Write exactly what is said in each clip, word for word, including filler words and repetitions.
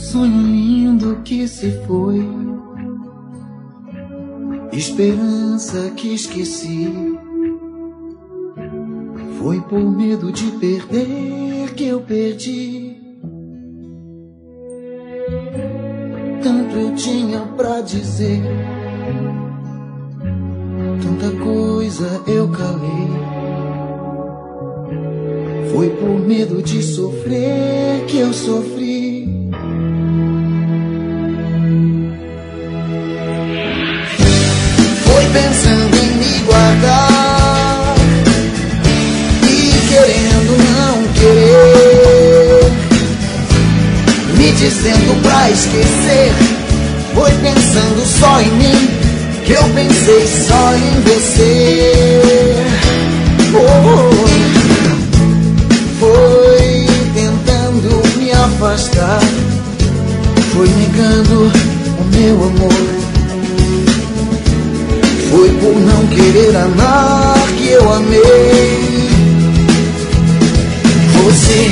sonho lindo que se foi, esperança que esqueci. Foi por medo de perder que eu perdi. Tanto eu tinha pra dizer, tanta coisa eu calei. Foi por medo de sofrer que eu sofri. Foi pensando em me guardar e querendo não querer, me dizendo pra esquecer. Foi pensando só em mim que eu pensei só em você. Oh, foi tentando me afastar, foi negando o meu amor. Foi por não querer amar que eu amei você.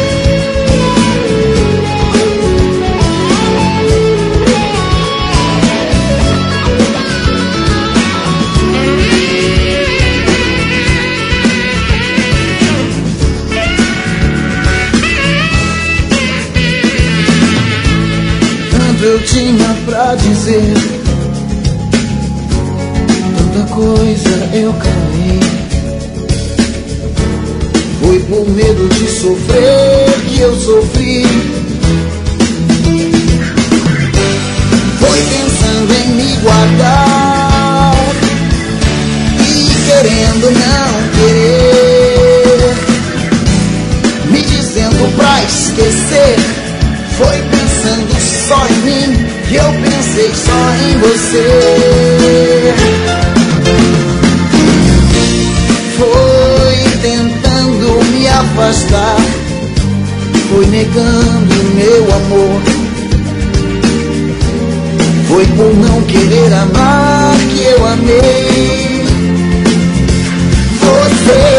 Tanto eu tinha pra dizer, tanta coisa eu calei. Foi por medo de sofrer que eu sofri. Foi pensando em me guardar e querendo não querer, me dizendo pra esquecer. Foi pensando só em mim que eu pensei só em você. Foi tentando me afastar, foi negando meu amor. Foi por não querer amar que eu amei você.